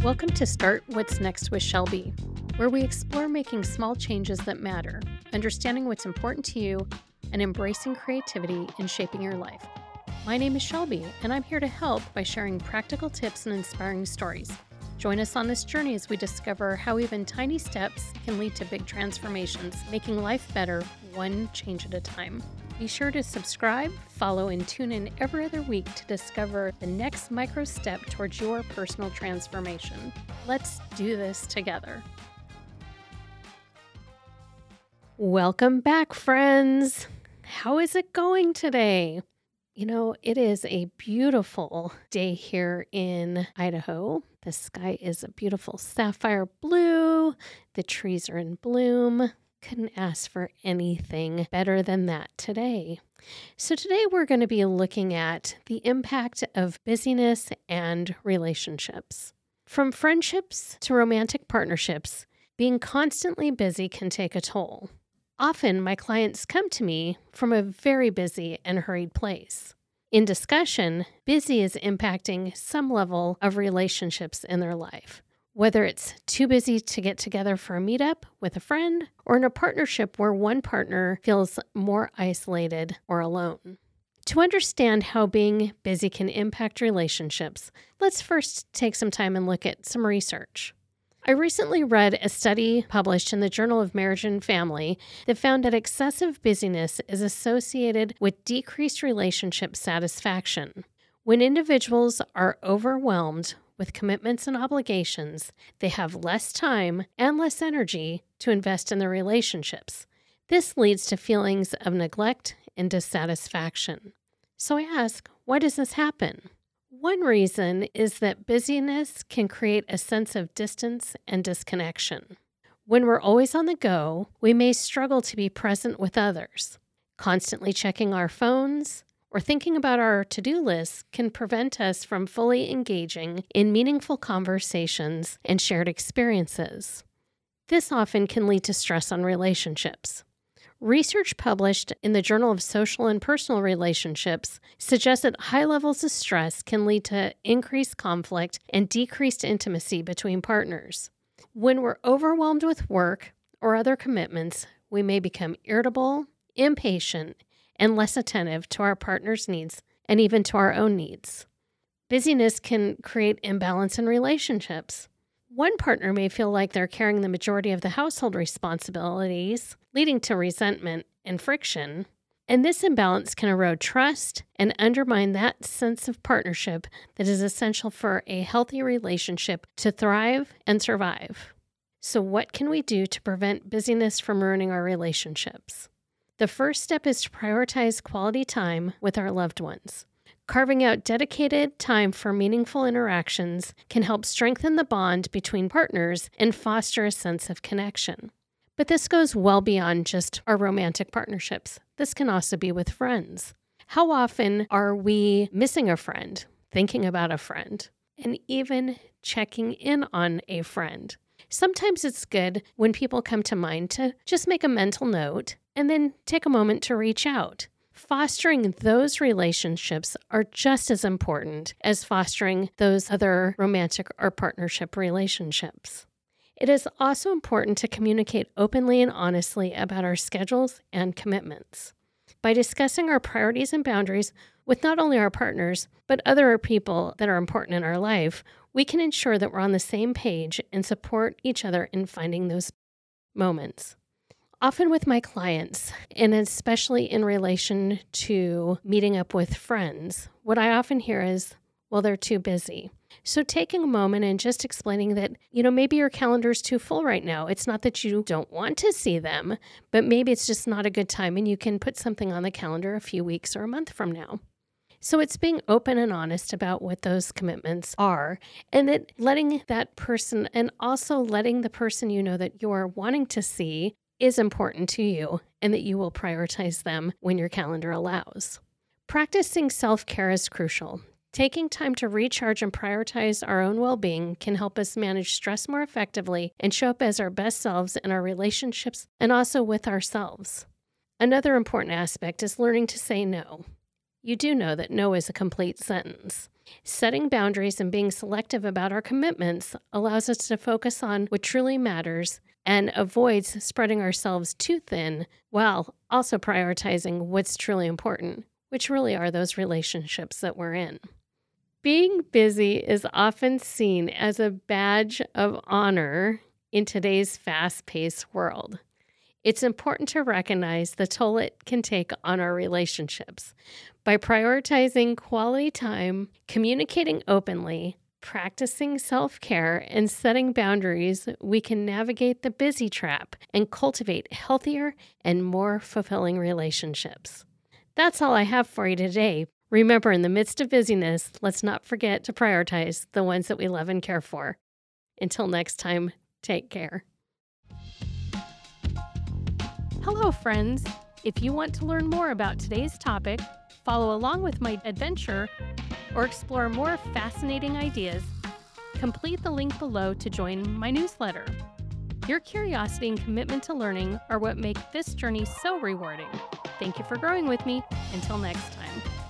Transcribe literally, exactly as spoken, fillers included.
Welcome to Start What's Next with Shelby, where we explore making small changes that matter, understanding what's important to you, and embracing creativity in shaping your life. My name is Shelby, and I'm here to help by sharing practical tips and inspiring stories. Join us on this journey as we discover how even tiny steps can lead to big transformations, making life better one change at a time. Be sure to subscribe, follow, and tune in every other week to discover the next micro step towards your personal transformation. Let's do this together. Welcome back, friends. How is it going today? You know, it is a beautiful day here in Idaho. The sky is a beautiful sapphire blue. The trees are in bloom. Couldn't ask for anything better than that today. So today we're going to be looking at the impact of busyness and relationships. From friendships to romantic partnerships, being constantly busy can take a toll. Often my clients come to me from a very busy and hurried place. In discussion, busy is impacting some level of relationships in their life. Whether it's too busy to get together for a meetup with a friend, or in a partnership where one partner feels more isolated or alone. To understand how being busy can impact relationships, let's first take some time and look at some research. I recently read a study published in the Journal of Marriage and Family that found that excessive busyness is associated with decreased relationship satisfaction. When individuals are overwhelmed with commitments and obligations, they have less time and less energy to invest in their relationships. This leads to feelings of neglect and dissatisfaction. So I ask, why does this happen? One reason is that busyness can create a sense of distance and disconnection. When we're always on the go, we may struggle to be present with others. Constantly checking our phones or thinking about our to-do lists can prevent us from fully engaging in meaningful conversations and shared experiences. This often can lead to stress on relationships. Research published in the Journal of Social and Personal Relationships suggests that high levels of stress can lead to increased conflict and decreased intimacy between partners. When we're overwhelmed with work or other commitments, we may become irritable, impatient, and less attentive to our partner's needs and even to our own needs. Busyness can create imbalance in relationships. One partner may feel like they're carrying the majority of the household responsibilities, leading to resentment and friction. And this imbalance can erode trust and undermine that sense of partnership that is essential for a healthy relationship to thrive and survive. So what can we do to prevent busyness from ruining our relationships? The first step is to prioritize quality time with our loved ones. Carving out dedicated time for meaningful interactions can help strengthen the bond between partners and foster a sense of connection. But this goes well beyond just our romantic partnerships. This can also be with friends. How often are we missing a friend, thinking about a friend, and even checking in on a friend? Sometimes it's good when people come to mind to just make a mental note and then take a moment to reach out. Fostering those relationships are just as important as fostering those other romantic or partnership relationships. It is also important to communicate openly and honestly about our schedules and commitments. By discussing our priorities and boundaries with not only our partners, but other people that are important in our life, we can ensure that we're on the same page and support each other in finding those moments. Often with my clients, and especially in relation to meeting up with friends, what I often hear is, well, they're too busy. So taking a moment and just explaining that, you know, maybe your calendar's too full right now. It's not that you don't want to see them, but maybe it's just not a good time and you can put something on the calendar a few weeks or a month from now. So it's being open and honest about what those commitments are, and that letting that person and also letting the person you know that you're wanting to see is important to you and that you will prioritize them when your calendar allows. Practicing self-care is crucial. Taking time to recharge and prioritize our own well-being can help us manage stress more effectively and show up as our best selves in our relationships and also with ourselves. Another important aspect is learning to say no. You do know that no is a complete sentence. Setting boundaries and being selective about our commitments allows us to focus on what truly matters and avoids spreading ourselves too thin while also prioritizing what's truly important, which really are those relationships that we're in. Being busy is often seen as a badge of honor in today's fast-paced world. It's important to recognize the toll it can take on our relationships. By prioritizing quality time, communicating openly, practicing self-care, and setting boundaries, we can navigate the busy trap and cultivate healthier and more fulfilling relationships. That's all I have for you today. Remember, in the midst of busyness, let's not forget to prioritize the ones that we love and care for. Until next time, take care. Hello, friends. If you want to learn more about today's topic, follow along with my adventure, or explore more fascinating ideas, complete the link below to join my newsletter. Your curiosity and commitment to learning are what make this journey so rewarding. Thank you for growing with me. Until next time.